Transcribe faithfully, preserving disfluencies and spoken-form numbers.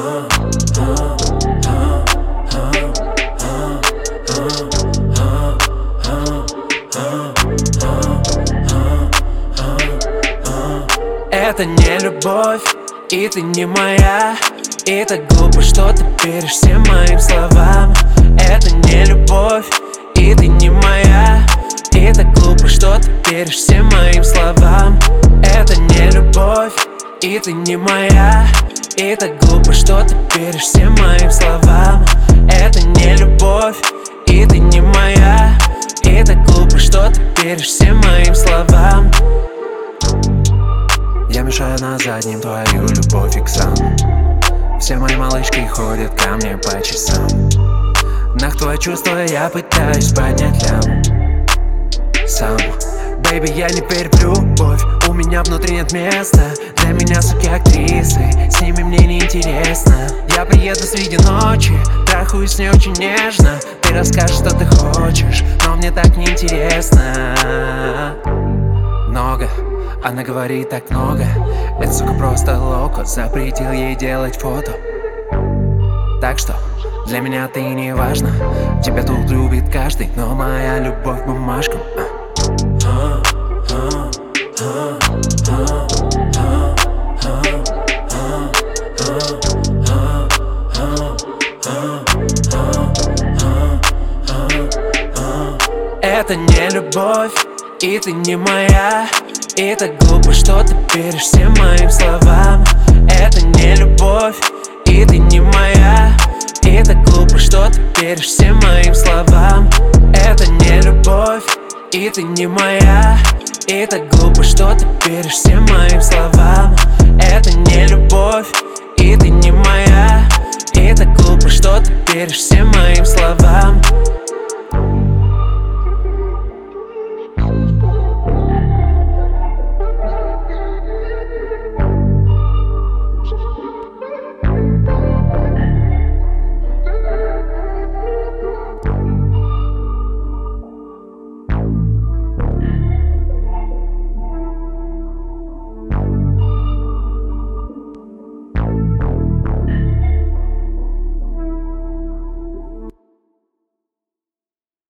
Это не любовь, и ты не моя. И так глупо, что ты веришь всем моим словам. Это не любовь, и ты не моя. И так глупо, что ты веришь всем моим словам. Это не любовь, и ты не моя. И так глупо, что ты веришь всем моим словам. Это не любовь, и ты не моя. И так глупо, что ты веришь всем моим словам. Я мешаю на заднем твою любовь и к сам. Все мои малышки ходят ко мне по часам. Нах твои чувства я пытаюсь поднять лям сам. Бэйби, я не верю в любовь, у меня внутри нет места для меня, суки, актрисы, с ними мне не интересно. Я приеду среди ночи, трахаюсь с ней очень нежно. Ты расскажешь, что ты хочешь, но мне так не интересно. Много, она говорит так много. Эта сука просто локо, запретил ей делать фото. Так что для меня ты не важна. Тебя тут любит каждый, но моя любовь бумажка. Это не любовь, и ты не моя. И так глупо, что ты веришь всем моим словам. Это не любовь, и ты не моя. И так глупо, что ты веришь всем моим словам. Это не любовь, и ты не моя. И так глупо, что ты веришь всем моим словам. Это не любовь, и ты не моя. И так глупо, что ты веришь всем